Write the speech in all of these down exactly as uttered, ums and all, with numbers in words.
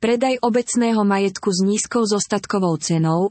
Predaj obecného majetku s nízkou zostatkovou cenou.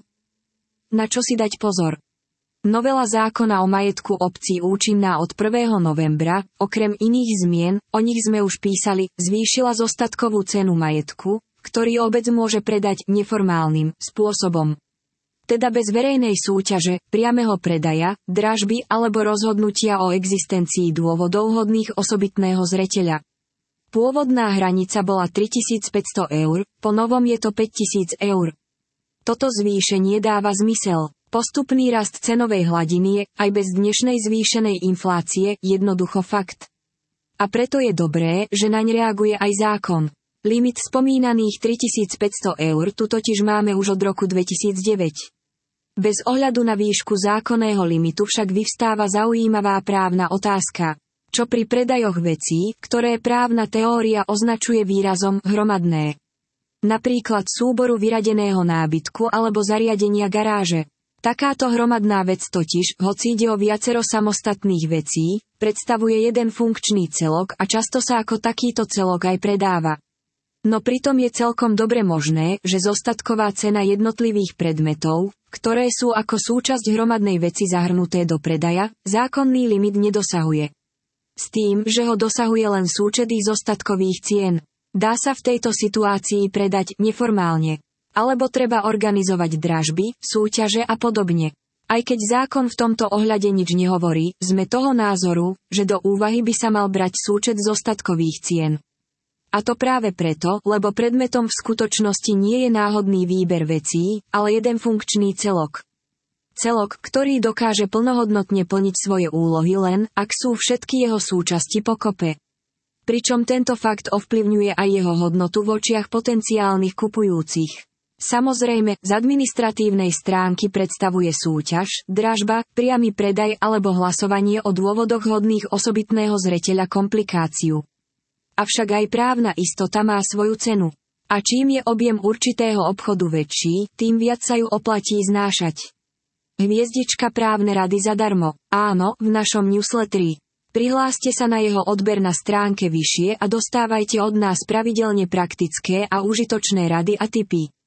Na čo si dať pozor? Novela zákona o majetku obcí účinná od prvého novembra, okrem iných zmien, o nich sme už písali, zvýšila zostatkovú cenu majetku, ktorý obec môže predať neformálnym spôsobom. Teda bez verejnej súťaže, priameho predaja, dražby alebo rozhodnutia o existencii dôvodov hodných osobitného zreteľa. Pôvodná hranica bola tritisícpäťsto eur, po novom je to päťtisíc eur. Toto zvýšenie dáva zmysel. Postupný rast cenovej hladiny je, aj bez dnešnej zvýšenej inflácie, jednoducho fakt. A preto je dobré, že naň reaguje aj zákon. Limit spomínaných tritisícpäťsto eur tu totiž máme už od roku dvetisícdeväť. Bez ohľadu na výšku zákonného limitu však vyvstáva zaujímavá právna otázka. Čo pri predajoch vecí, ktoré právna teória označuje výrazom hromadné? Napríklad súboru vyradeného nábytku alebo zariadenia garáže. Takáto hromadná vec totiž, hoci ide o viacero samostatných vecí, predstavuje jeden funkčný celok a často sa ako takýto celok aj predáva. No pritom je celkom dobre možné, že zostatková cena jednotlivých predmetov, ktoré sú ako súčasť hromadnej veci zahrnuté do predaja, zákonný limit nedosahuje. S tým, že ho dosahuje len súčet ich zostatkových cien. Dá sa v tejto situácii predať neformálne. Alebo treba organizovať dražby, súťaže a podobne. Aj keď zákon v tomto ohľade nič nehovorí, sme toho názoru, že do úvahy by sa mal brať súčet zostatkových cien. A to práve preto, lebo predmetom v skutočnosti nie je náhodný výber vecí, ale jeden funkčný celok. Celok, ktorý dokáže plnohodnotne plniť svoje úlohy len, ak sú všetky jeho súčasti pokope. Pričom tento fakt ovplyvňuje aj jeho hodnotu v očiach potenciálnych kupujúcich. Samozrejme, z administratívnej stránky predstavuje súťaž, dražba, priamy predaj alebo hlasovanie o dôvodoch hodných osobitného zreteľa komplikáciu. Avšak aj právna istota má svoju cenu. A čím je objem určitého obchodu väčší, tým viac sa ju oplatí znášať. Hviezdička právne rady zadarmo. Áno, v našom newsletteri. Prihláste sa na jeho odber na stránke vyššie a dostávajte od nás pravidelne praktické a užitočné rady a tipy.